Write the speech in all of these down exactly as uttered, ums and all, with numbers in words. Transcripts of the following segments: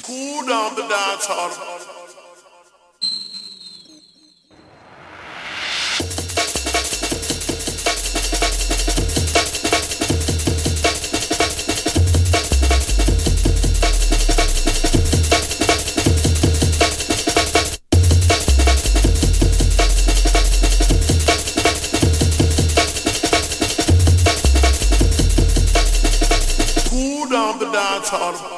Cool down the dance hall. Cool down the dance hall.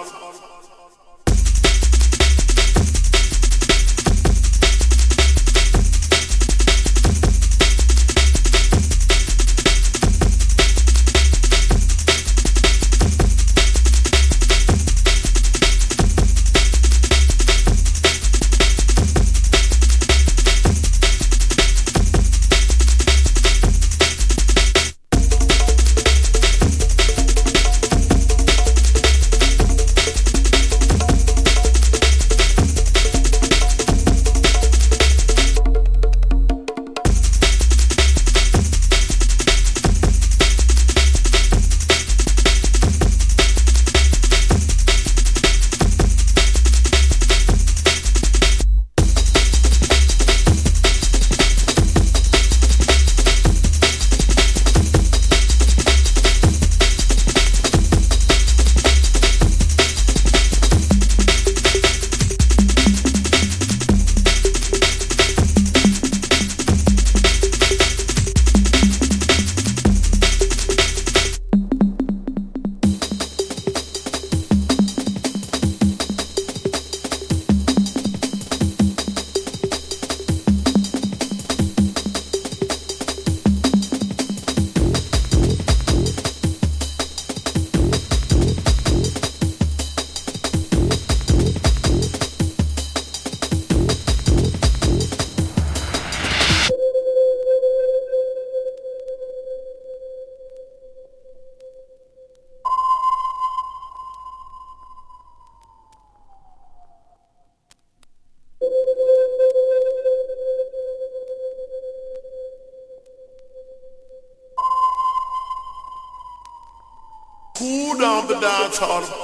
Cool down the dance hall.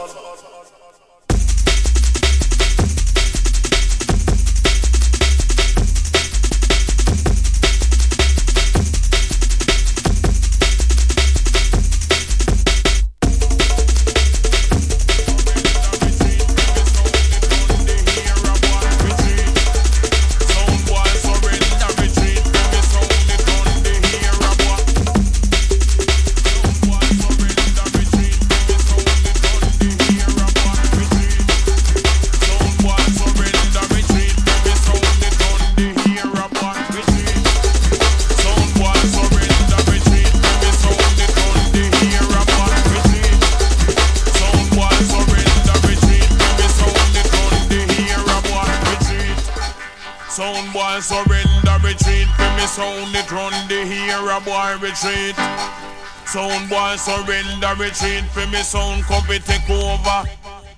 Sound boy surrender retreat. For me sound it run the hero boy retreat. Sound boy surrender retreat. For me sound copy take over.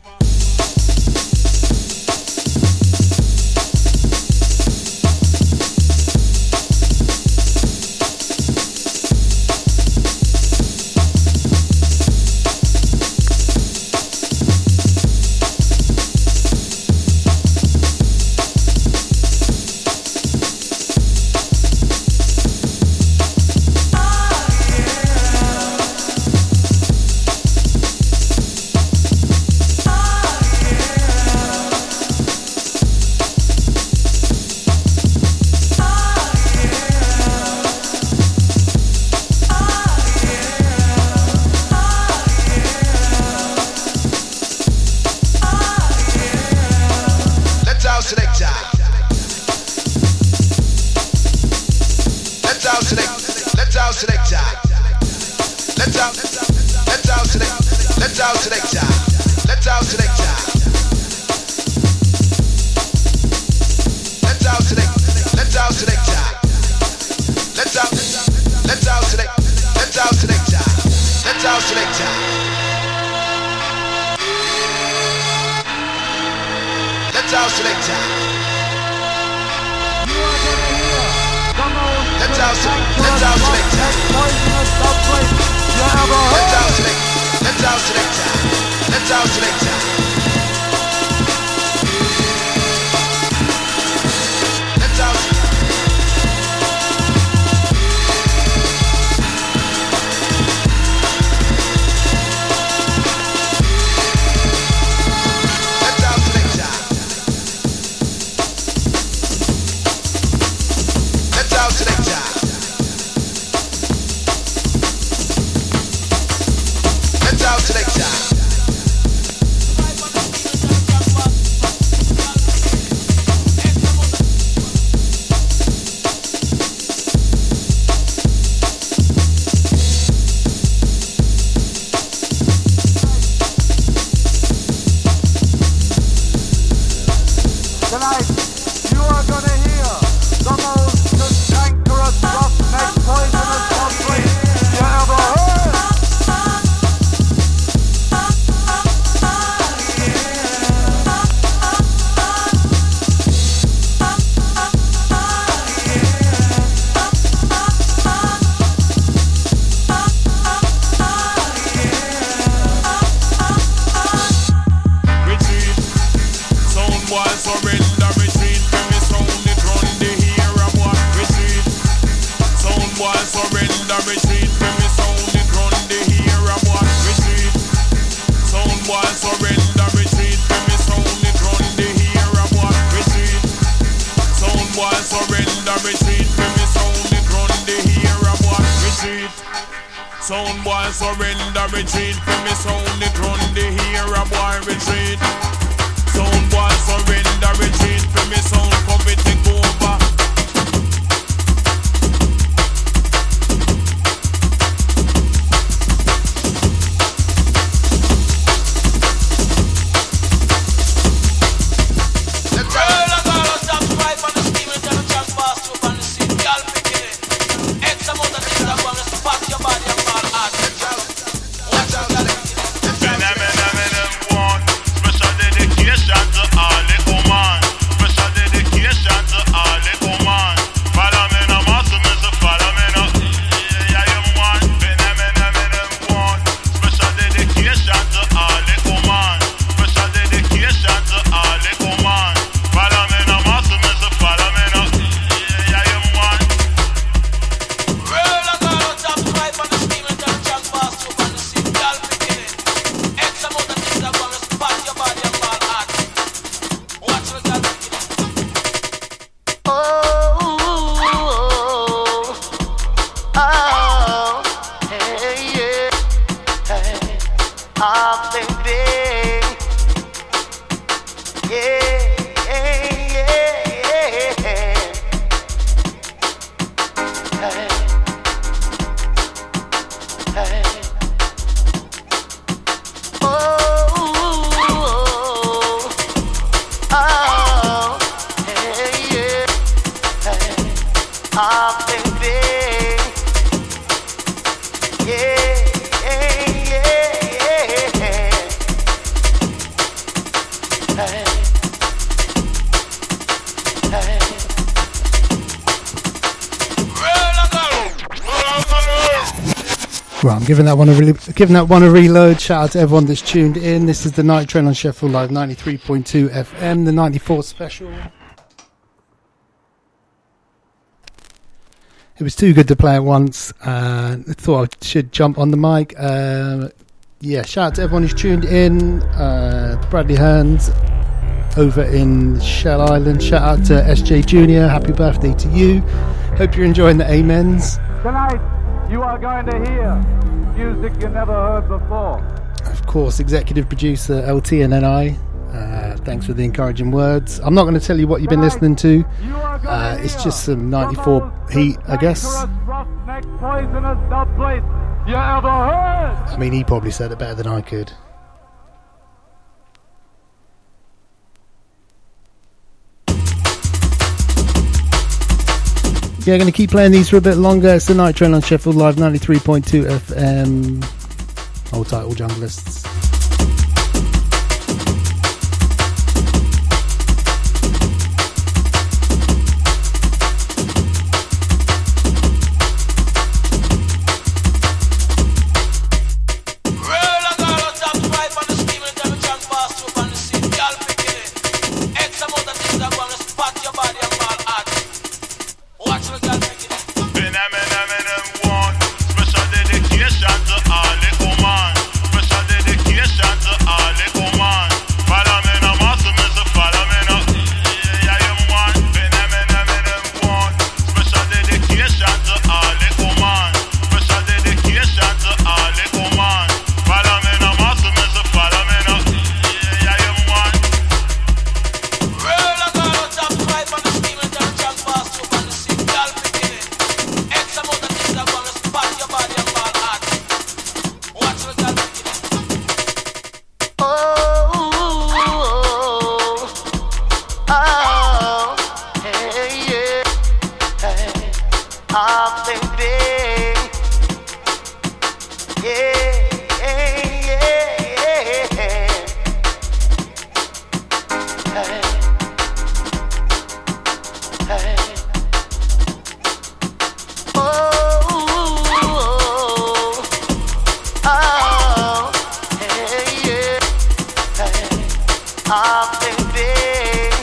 Selector. Let's out, let's out, select, let's out, selector. Let's out, selector. Let's out, select, let's out, selector. Let's out, let's out, select, let's out, selector. Let's out, selector. Let's out, selector. Let's out, let's out, selector. Let's out, select, let's out, selector. Let's out, selector. boy surrender, retreat. When me sound it run the hero boy retreat. Sound boy surrender, retreat. When me sound it run the hero boy retreat. Sound boy surrender, retreat. When me sound it run the hero boy retreat. Sound boy surrender, retreat. When me sound it run the hero boy retreat. Sound boy surrender, retreat. When me sound it run the hero boy retreat. Sound boy surrender, retreat. When me sound come it take over. Giving that one a re- giving that one a reload. Shout out to everyone that's tuned in. This is the Night Train on Sheffield Live ninety-three point two F M, the ninety-four special. It was too good to play at once. Uh, I thought I should jump on the mic. Uh, yeah, shout out to everyone who's tuned in. Uh, Bradley Hearns over in Shell Island. Shout out to S J Junior Happy birthday to you. Hope you're enjoying the amens. Tonight you are going to hear music you never heard before. Of course, executive producer L T and N I. Uh, thanks for the encouraging words. I'm not going to tell you what you've been listening to. Uh, it's just some ninety-four heat, I guess. I mean, he probably said it better than I could. Yeah, going to keep playing these for a bit longer. It's the Night Train on Sheffield Live ninety-three point two F M. Hold tight, all junglists. Oh, baby.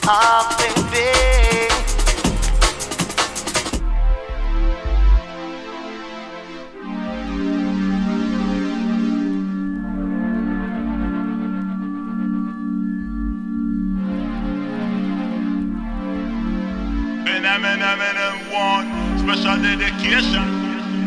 Ah, baby. One special dedication.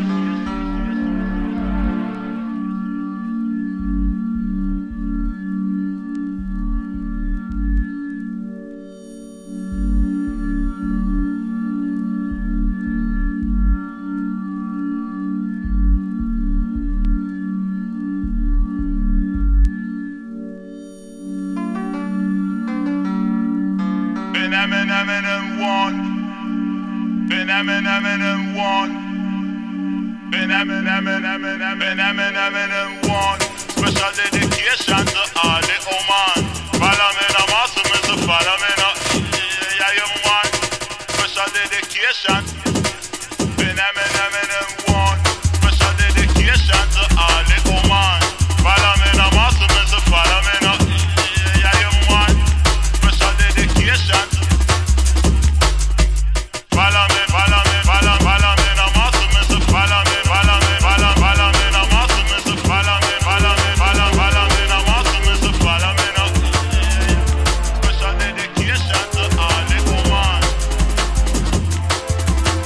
Eminem one. Ben Eminem one. Ben Eminem Eminem one. Special dedication to all the Oman. Follow me now, master, mister. Follow me now. Yeah, you want special dedication. Ben Eminem one. Special dedication to all the Oman. Follow me now, master, mister. Follow me now. Yeah, you want special dedication. Follow me, follow me, follow, follow me, now master, mister. Follow me, follow me, follow, follow me, now master, mister. Follow me, follow me, follow, follow me, now master, mister. Follow me, now. Special dedication to all the woman.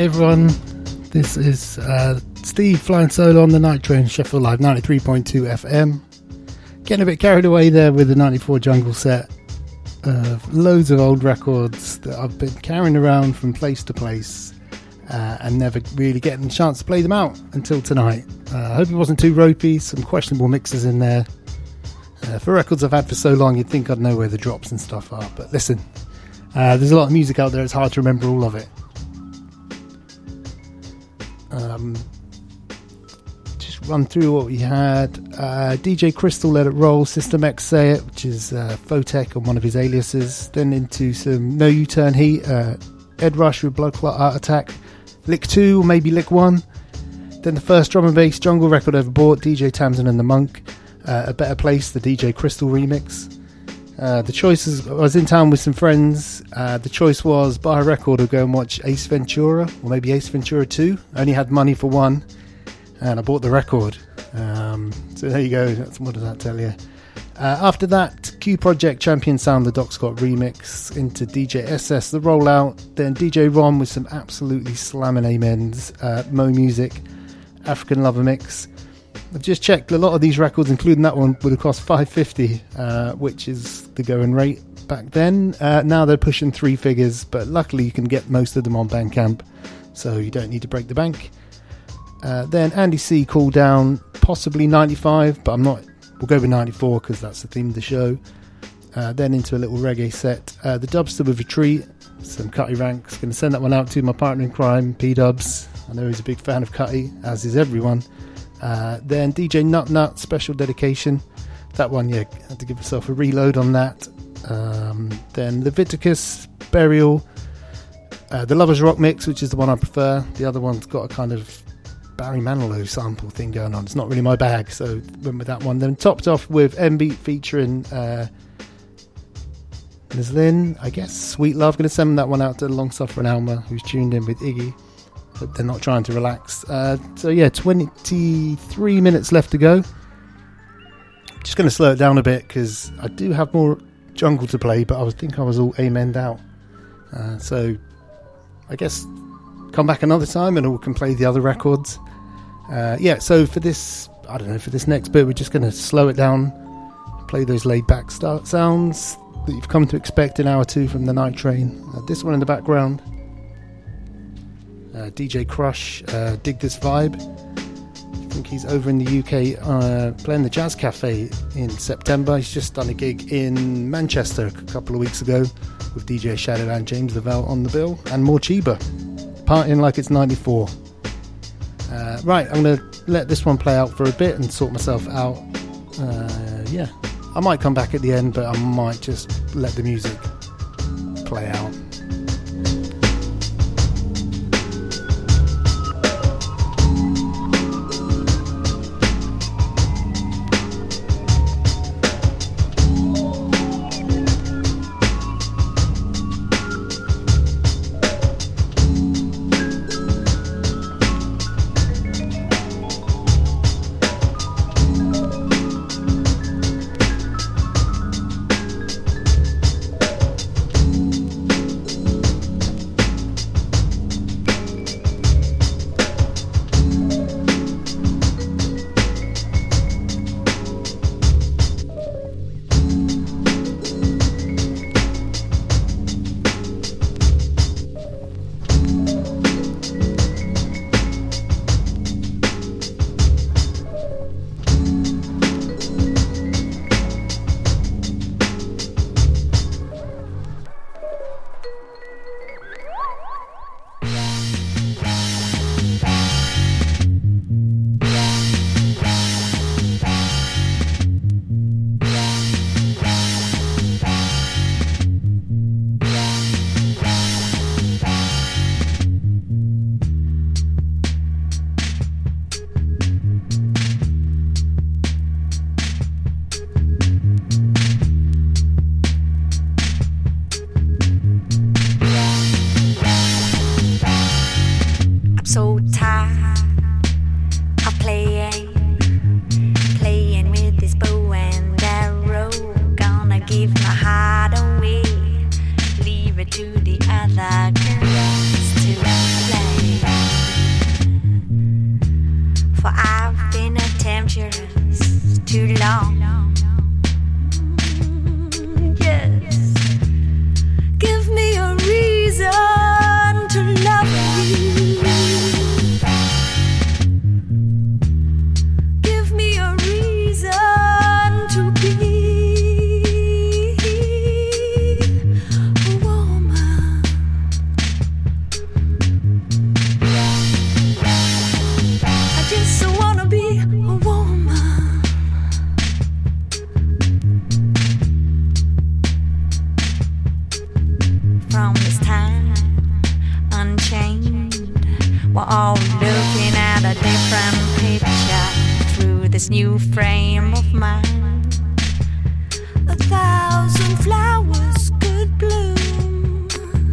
everyone, this is uh, Steve flying solo on the Night Train, Sheffield Live ninety-three point two F M. Getting a bit carried away there with the ninety-four Jungle set. Uh, loads of old records that I've been carrying around from place to place uh, and never really getting a chance to play them out until tonight. Uh, I hope it wasn't too ropey, some questionable mixes in there. Uh, for records I've had for so long, you'd think I'd know where the drops and stuff are, but listen, uh, there's a lot of music out there, it's hard to remember all of it. Um, just run through what we had. Uh, D J Crystal, Let It Roll, System X Say It, which is uh, Photech on one of his aliases. Then into some No U-Turn Heat, uh, Ed Rush with Blood Clot Art Attack, Lick two or maybe Lick one. Then the first drum and bass jungle record I ever bought, D J Tamsin and the Monk, uh, A Better Place, the D J Crystal remix. Uh, the choices, I was in town with some friends. Uh, the choice was buy a record or go and watch Ace Ventura, or maybe Ace Ventura two. I only had money for one, and I bought the record. Um, so there you go. That's, what does that tell you? Uh, after that, Q Project Champion Sound, the Doc Scott remix, into D J S S, the Rollout. Then D J Ron with some absolutely slamming amens. Uh, Mo Music, African Lover Mix. I've just checked, a lot of these records, including that one, would have cost five fifty, uh, which is the going rate back then. Uh, now they're pushing three figures, but luckily you can get most of them on Bandcamp, so you don't need to break the bank. Uh, then Andy C, Cool Down, possibly ninety-five, but I'm not, we'll go with ninety-four because that's the theme of the show. Uh, then into a little reggae set. Uh, the Dubster with Retreat, some Cutty Ranks. Going to send that one out to my partner in crime, P-Dubs. I know he's a big fan of Cutty, as is everyone. Uh, then D J Nut Nut, Special Dedication. That one, yeah, had to give myself a reload on that. Um, then Leviticus, Burial. Uh, the Lovers Rock Mix, which is the one I prefer. The other one's got a kind of Barry Manilow sample thing going on. It's not really my bag, so went with that one. Then topped off with M-Beat featuring uh, Miz Lynn, I guess. Sweet Love. Going to send that one out to Long Suffering Alma, who's tuned in with Iggy. Hope they're not trying to relax. Uh, so yeah, twenty-three minutes left to go. Just going to slow it down a bit because I do have more jungle to play, but I was think I was all amened out. Uh, so I guess come back another time and we can play the other records. Uh, yeah, so for this, I don't know, for this next bit, we're just going to slow it down, play those laid-back start sounds that you've come to expect in hour two from the Night Train. Uh, this one in the background. Uh, D J Crush, uh, Dig This Vibe. I think he's over in the U K uh, playing the Jazz Cafe in September. He's just done a gig in Manchester a couple of weeks ago with D J Shadow and James Lavelle on the bill, and Morchiba partying like it's ninety-four. Uh, right, I'm going to let this one play out for a bit and sort myself out. Uh, yeah, I might come back at the end, but I might just let the music play out. To the other girls to play. looking at a different picture through this new frame of mine. A thousand flowers could bloom,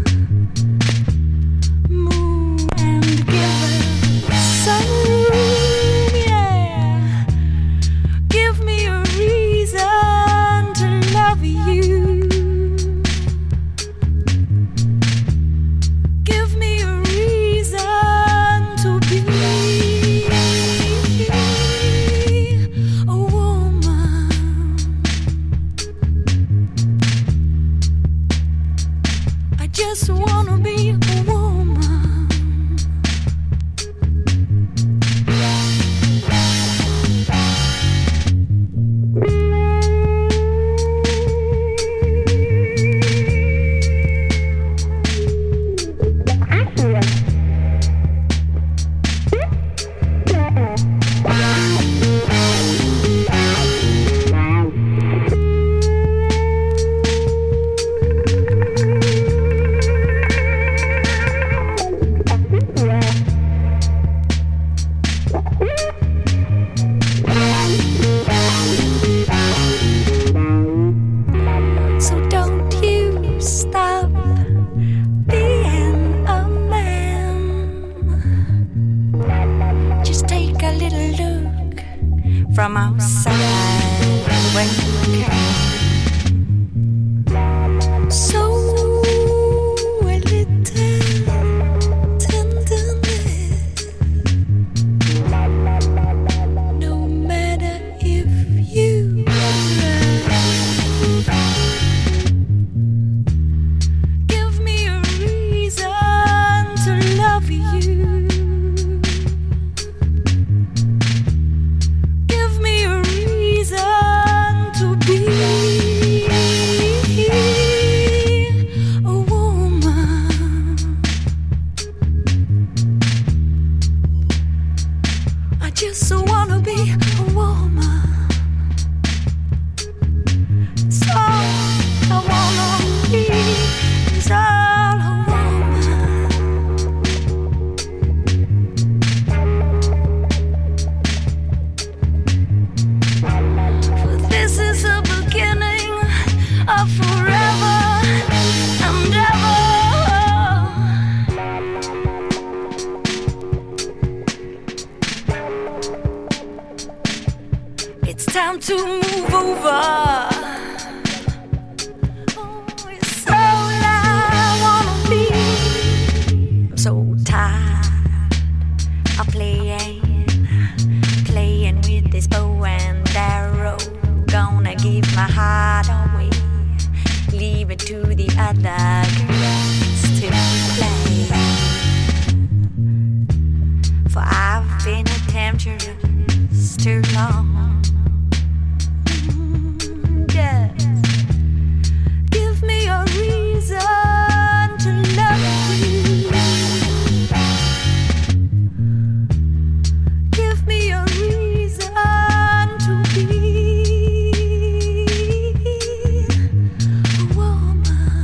move and give us some room, yeah. Give me a reason to love you. Give me a reason to be a woman. I just wanna be a woman. So don't you stop being a man. Just take a little look from outside when you can. So a little tenderness, no matter if you give me a reason to love you. Give me a reason to be a woman. I just wanna be a woman. So I wanna be is all a woman. For this is the beginning of forever and ever. It's time to move over. Oh, it's all I wanna be. I'm so tired of playing, playing with this bow and arrow. Gonna give my heart away, leave it to the other girls to play. For I've been a temptress too long. Yes. Give me a reason to love you. Give me a reason to be a woman.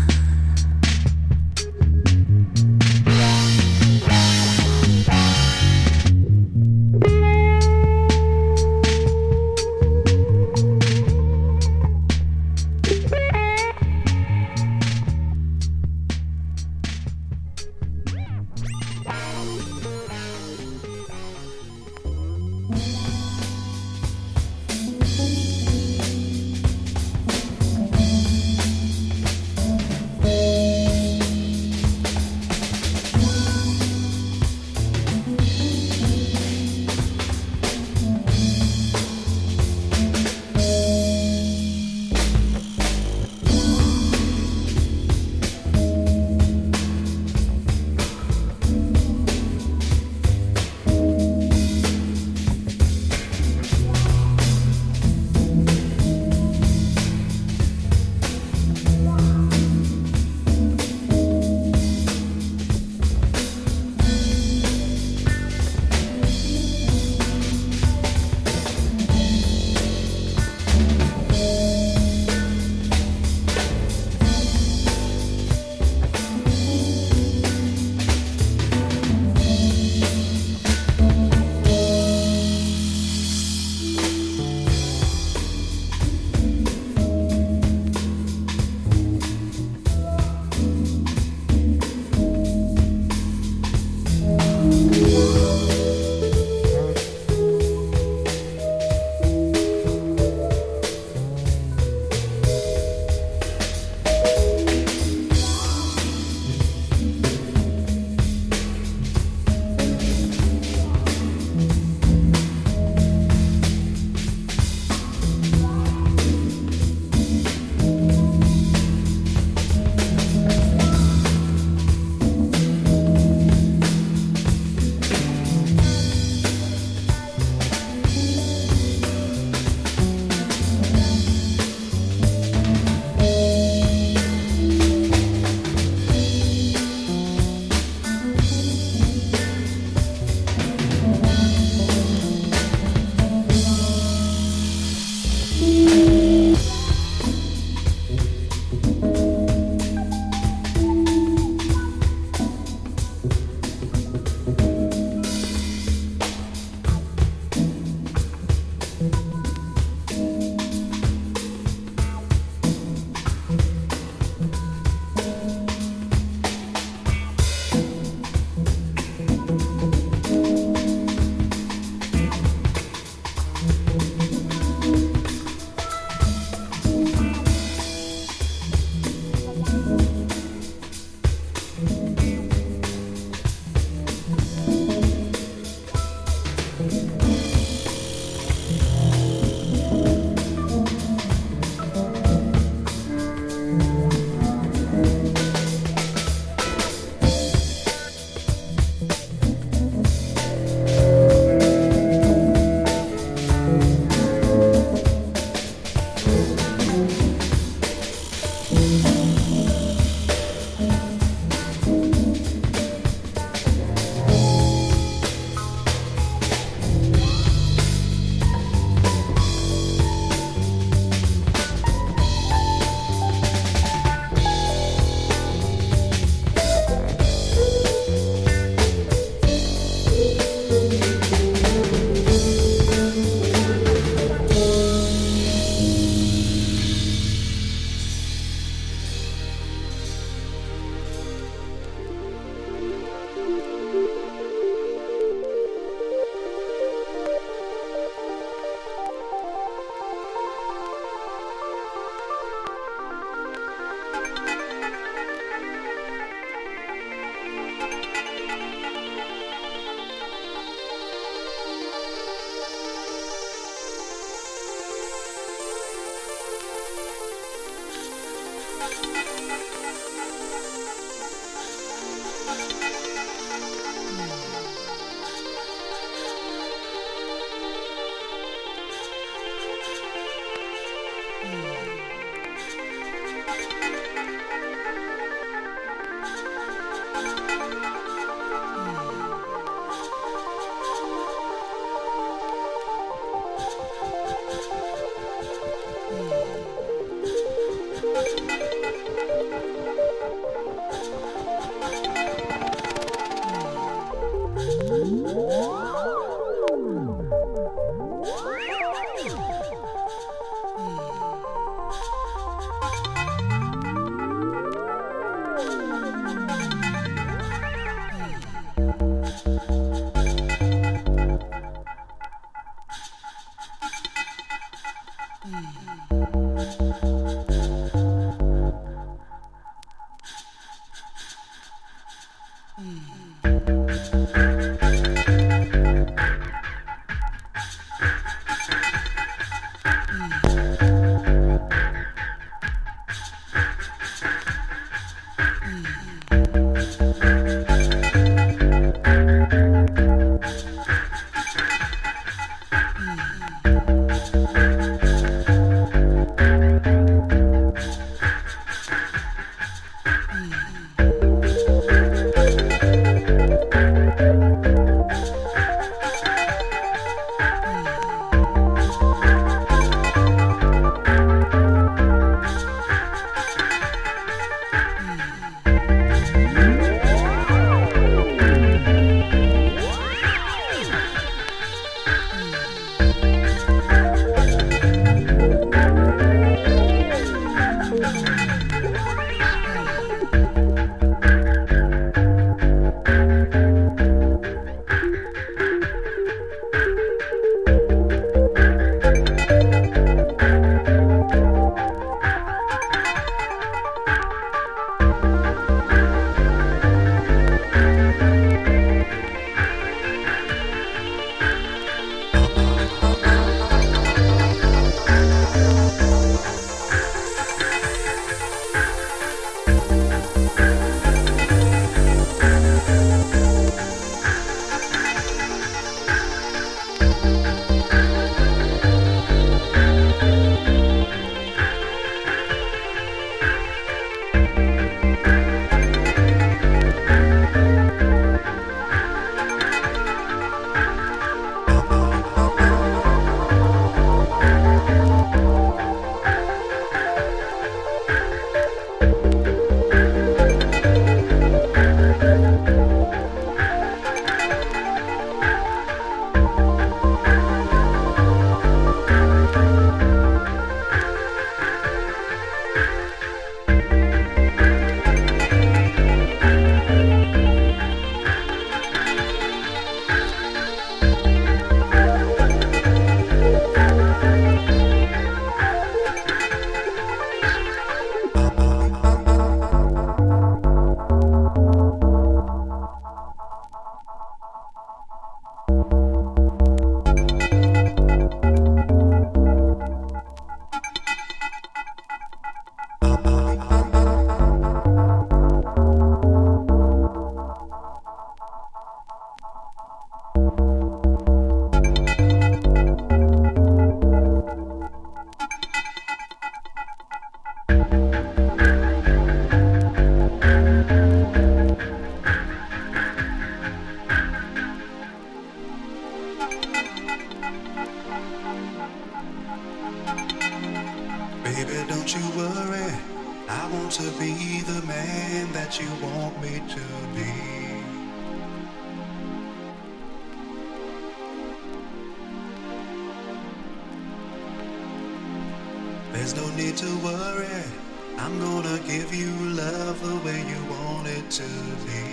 There's no need to worry. I'm gonna give you love the way you want it to be.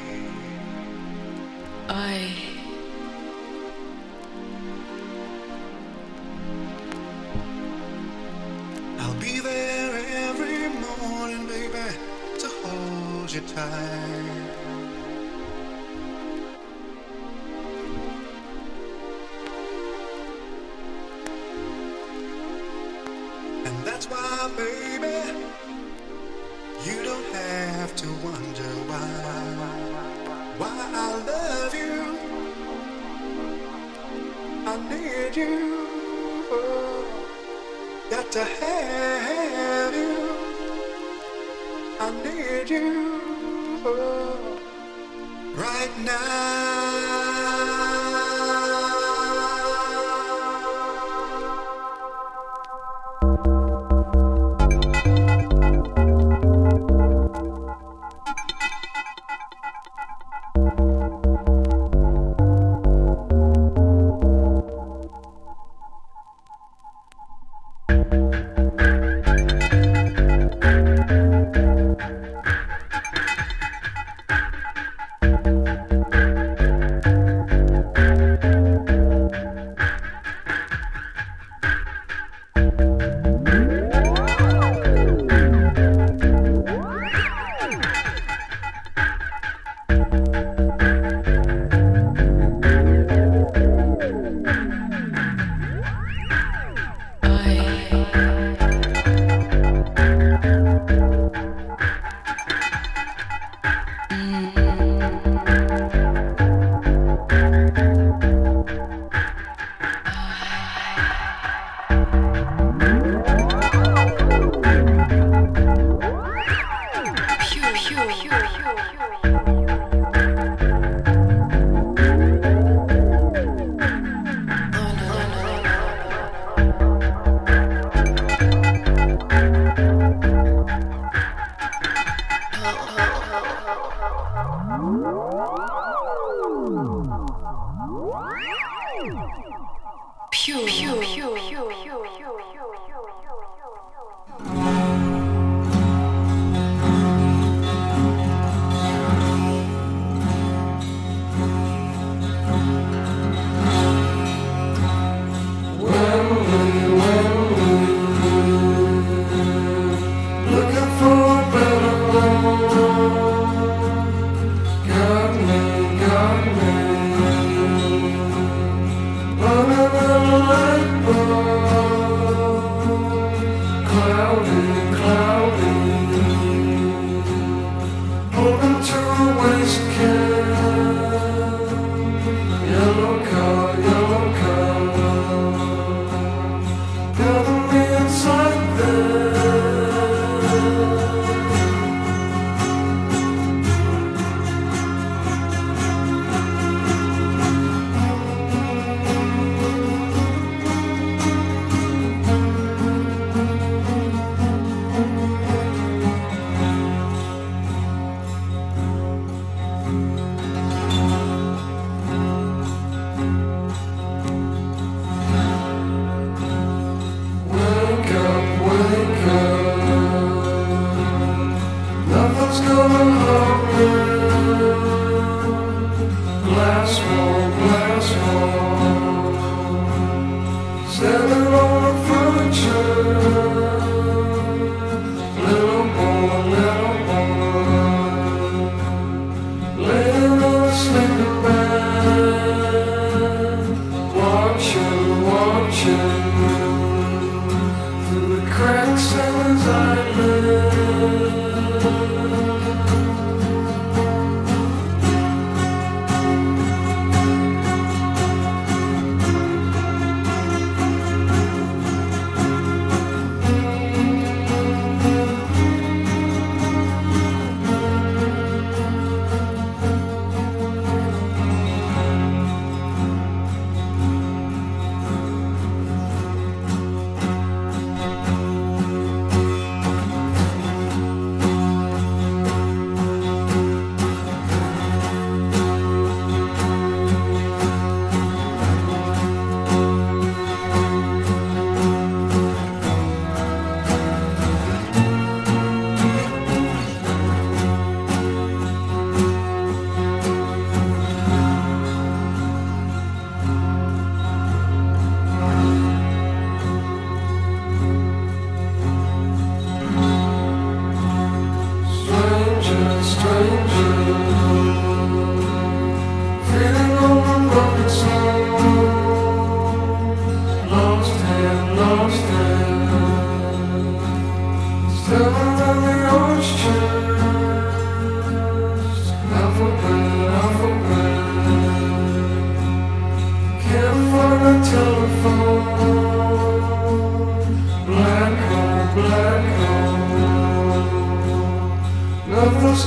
I I'll be there every morning, baby, to hold you tight. And that's why, baby, have to wonder why, why I love you. I need you. Oh, got to have you. I need you. Oh, right now.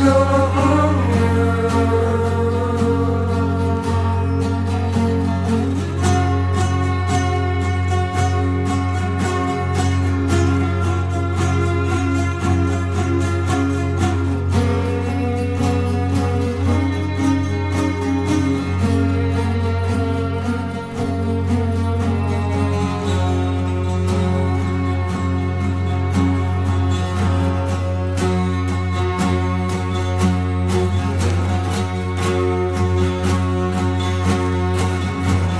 know.